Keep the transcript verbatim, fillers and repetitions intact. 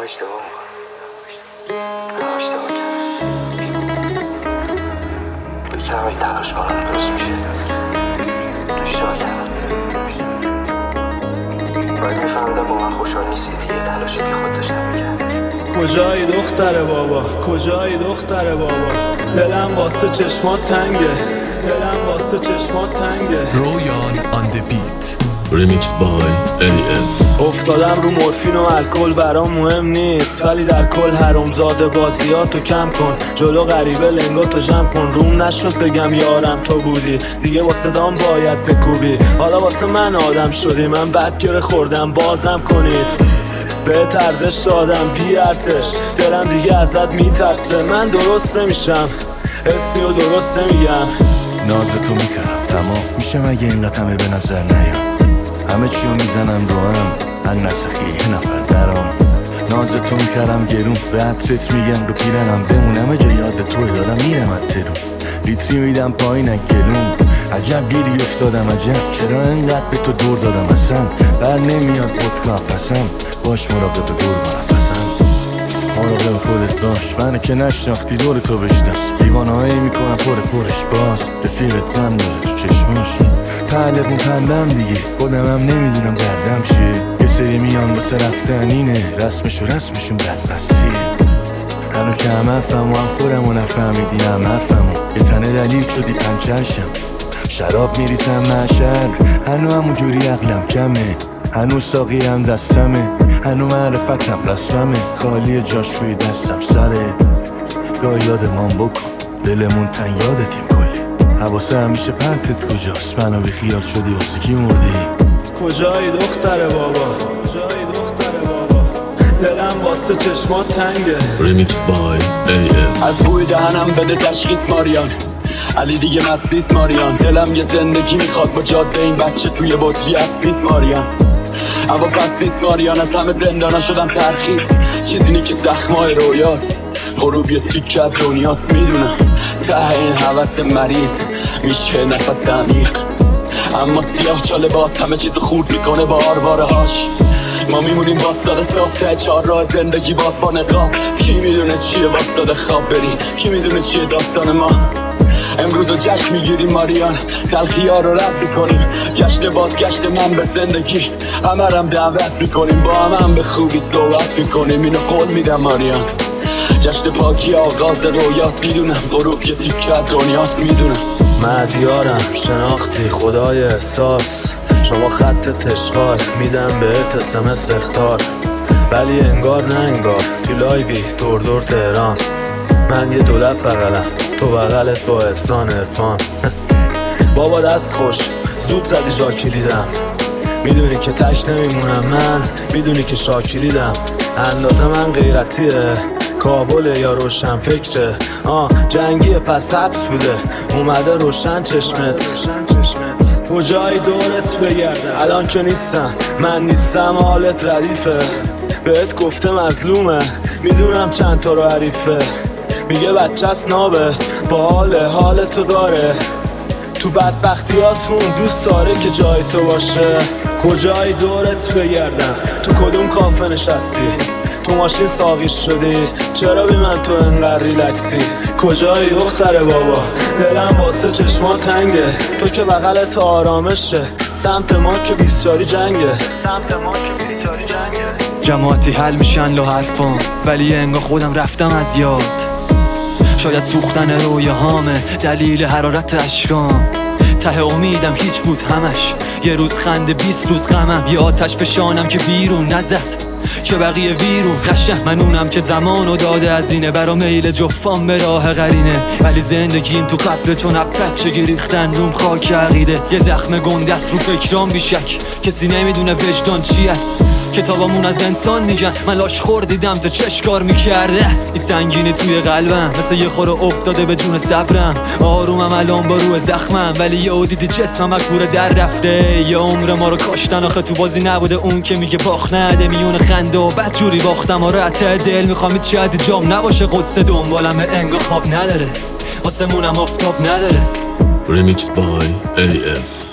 اشتباه میکنم اشتباه کردم بکنم اگه تلاش کنم درست میشه اشتباه کردم باید میفهمیدم با من خوشحال نیستی دیگه تلاش بی خود داشتم میکردم. کجایی دختر بابا کجایی دختر بابا دلم واسه چشمات تنگه دلم واسه چشمات تنگه. رویان on the beat Remix by ای اف. افتادم رو مورفین و الکل برام مهم نیست، ولی در کل حرامزاده بازیاتو کم کن، جلو غریبه لنگاتو جمع کن. روم نشد بگم یارم تو بودی، دیگه واسه دام باید بکوبی. حالا واسه من آدم شدی، من بد گره خوردم بازم کنید. به ارزش دادم بی ارزش، دلم دیگه ازت میترسه. من درست نمیشم اسمی و درست نمیگم. نازتو میکرم تمام میشه مگه این قطمه به نظر نیام. همه چیو میزنم رو هم هن نسخی یه نفر درام. نازتو میکرم گرون به عطرت میگم رو پیرنم بمونم جا یاد توی دارم میرم اترون. لیتری میدم پایین گلون عجب گیری افتادم عجب چرا انقدر به تو دور دادم اصلا بر نمیاد پودکا پسم باش مراقب دور برفسم مراقب خودت باش منه که نشناختی دور تو بشناس دیوانه هایی میکنم پر پرش باز رفیقت من داره تو چشماش تعلقون پندم دیگه خودم هم نمیدونم دردم چیه یه سری میان واسه رفتن اینه رسمش و رسمشون بدبستیه هنو که هم حرفم و هم خودم و نفهمیدی هم حرفم و یه تنه دلیل شدی پنچرشم شراب میریسم محشر هنو همون جوری عقلم کمه هنو ساقی هم دستمه هنو معرفتم رسممه خالی جاش روی دستم سره گاه یادمان بکن دلمون تن یادتیم کلی حواسه همیشه پرتت کجاست منو بی خیال شدی واسه کی مردی. کجایی دختر بابا کجایی دختر بابا دلم واسه چشمات تنگه. Remix by ای اف. از بوی دهنم بده تشخیص ماریان علی دیگه مست نیست ماریان. دلم یه زندگی میخواد با جاده این بچه توی بطری عکس نیست ماریان. اما پس نیست ماریان از همه زندانا شدم ترخیص چیزی نی که زخمای رویاست غروب یه تیکت دنیاست میدونم ته این حوث مریض میشه نفس عمیق اما سیاه چاله باز همه چیز خورد میکنه با آرواره هاش. ما میمونیم باستاده صاف ته چهار راه زندگی باز با نقاب. کی میدونه چیه باستاده خواب بریم کی میدونه چیه داستان ما. امروز رو جشن میگیریم ماریان تلخی ها رو رد میکنیم جشن بازگشت من به زندگی همه رم دعوت میکنیم با هم هم به خوبی صحبت میکنیم اینو قول میدم ماریان. جشن پاکی آغاز رویاست میدونم غروب یه تیکت دنیاست میدونم. مدیارم شناختی خدای احساس شما خط تشغال میدم بهت اسمس اختار ولی انگار نه انگار تو لایوی دور دور تهران من یه دولت بغلم تو بغلت با احسان افان. بابا دست خوش زود زدی جا کلیدم میدونی که تش نمیمونم من میدونی که شاکریدم اندازه من غیرتیه کابل یا روشن فکره آه جنگیه پس حبس بوده اومده روشن چشمت کجای دورت بگردم الان که نیستم من نیستم حالت ردیفه بهت گفته مظلومه میدونم چند تا رو حریفه میگه بچه است نابه با حال حال تو داره تو بدبختیاتون دوست داره که جای تو باشه. کجای دورت بگردم تو کدوم کافه نشستی تو ماشین ساقیش شدی چرا بی من تو انقدر ریلکسی. کجای دختر بابا دلم واسه چشما تنگه تو که بغلت آرامشه سمت ما که بیسچاری جنگه سمت ما که بیسچاری جنگه. جماعتی حل میشن لو حرفان ولی انگار خودم رفتم از یاد شاید سوختن رویه هامه دلیل حرارت اشکام ته امیدم هیچ بود همش یه روز خنده بیست روز غمم یه آتش فشانم که بیرون نزد که بقیه ویرون نشه منونم که زمانو داده از اینه برا میل جفام به راه قرینه ولی زندگیم تو قبر چون اپت چه گریختن روم خاک عقیده یه زخم گندست رو فکرام بیشک کسی نمیدونه وجدان چی است کتابامون از انسان میگن من لاش خور دیدم تا چش کار میکرده این سنگینی توی قلبم مثل یه خور افتاده به جون صبرم آرومم الان با روی زخمم ولی یه دیدی جسمم مکبوره در رفته یه عمر ما رو کاشتن آخه تو بازی نبوده اون که میگه باخت نده میون خنده و بد جوری باختم آره عته دل میخوام هیچ چه جام نباشه قصه دنبالم انگار خواب نداره واسه مونم آفتاب نداره. Remix by ای اف.